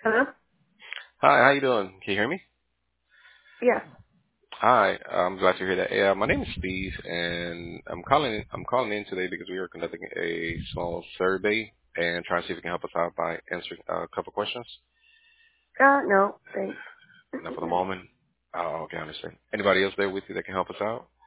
Hello? Hi, how you doing? Can you hear me? Yes. Hi, I'm glad to hear that. Yeah, my name is Steve, and I'm calling in today because we are conducting a small survey and trying to see if you can help us out by answering a couple questions. No, thanks. Now, for the moment, okay, I understand. Anybody else there with you that can help us out?